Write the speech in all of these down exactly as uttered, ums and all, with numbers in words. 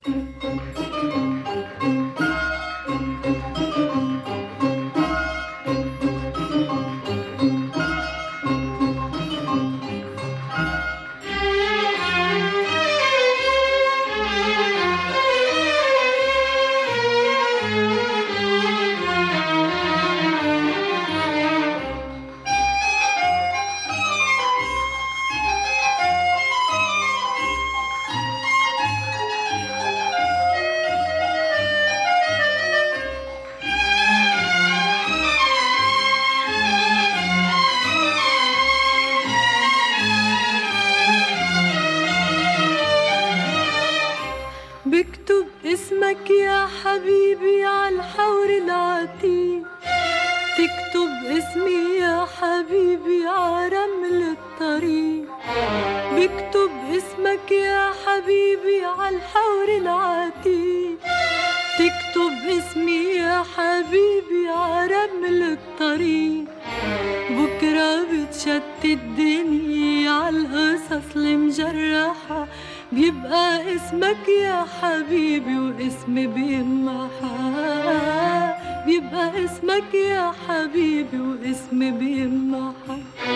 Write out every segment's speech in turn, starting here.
بكتب اسمك يا حبيبي عالحور العتيق، تكتب اسمي يا حبيبي عرمل الطريق. بكتب اسمك يا حبيبي عالحور العتيق، تكتب اسمي يا حبيبي عرمل الطريق. بكرة بتشتت الدنيا عالقصص المجرحة، بيبقى اسمك يا حبيبي واسمي بيمحى. بيبقى اسمك يا حبيبي واسمي بيمحى.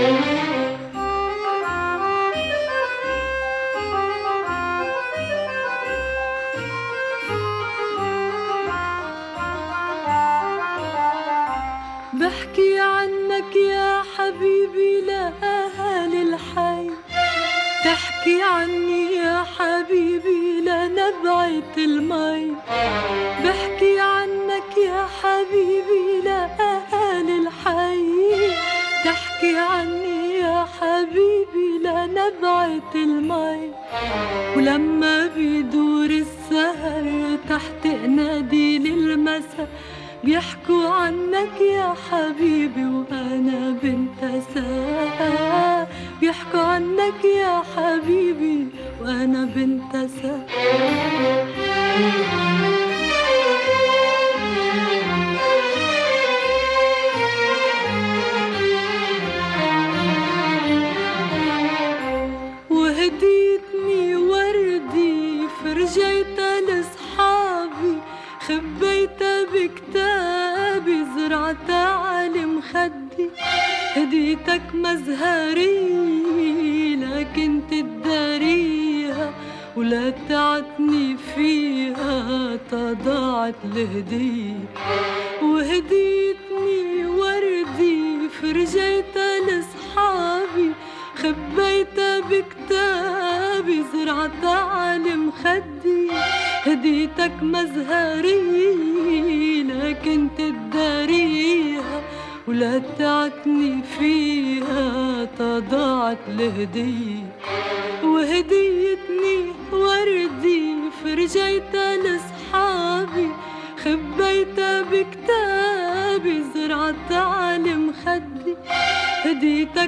بحكي عنك يا حبيبي لأهالي الحي، تحكي عني يا حبيبي لنبعة المي. بحكي عنك يا حبيبي لأهالي الحي، تحكي عني يا حبيبي لنبعة المي. ولما بيدور السهر تحت قناديل المساء، بيحكوا عنك يا حبيبي وأنا بنت ساعة. بيحكوا عنك يا حبيبي وأنا بنت ساعة. وهديتني وردي فرجيتها لصحابي، خبيتها بكتابي زرعتها على مخدي. هديتك مزهري لكن تداريها، ولا تعتني فيها تضاعت الهدية. وهديتني وردي فرجيتها لصحابي، خبيتها بكتابي زرعتها على مخدي. هديتك مزهري لكن تداريها، ولا تعتني فيها تضاعت الهدية. وهديتني وردي فرجيتها لصحابي، خبيتها بكتابي زرعتها على مخدي. هديتك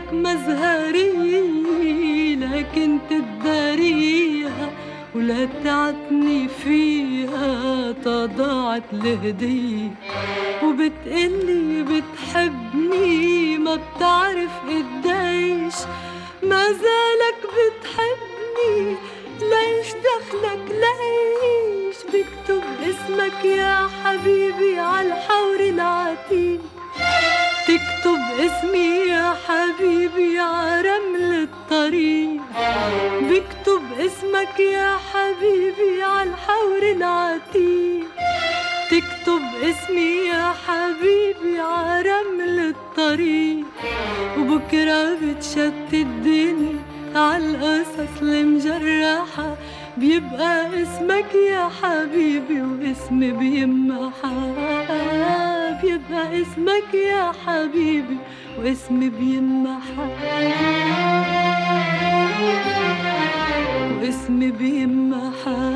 مزهري لكن تداريها، ولا تعتني فيها تضاعت الهدية. وبتقلي بتحبني ما بتعرف قديش، ما زالك بتحبني ليش دخلك ليش. بكتب اسمك يا حبيبي عالحور العتيق، تكتب اسمي يا حبيبي عرمل الطريق. بكتب اسمك يا حبيبي عالحور العتيق، تكتب اسمي يا حبيبي عرمل الطريق. وبكرة بتشتت الدنيا عالقصص المجرحة، بيبقى اسمك يا حبيبي واسمي بيمحى. بيبقى اسمك يا حبيبي واسمي بيمحى، واسمي بيمحى.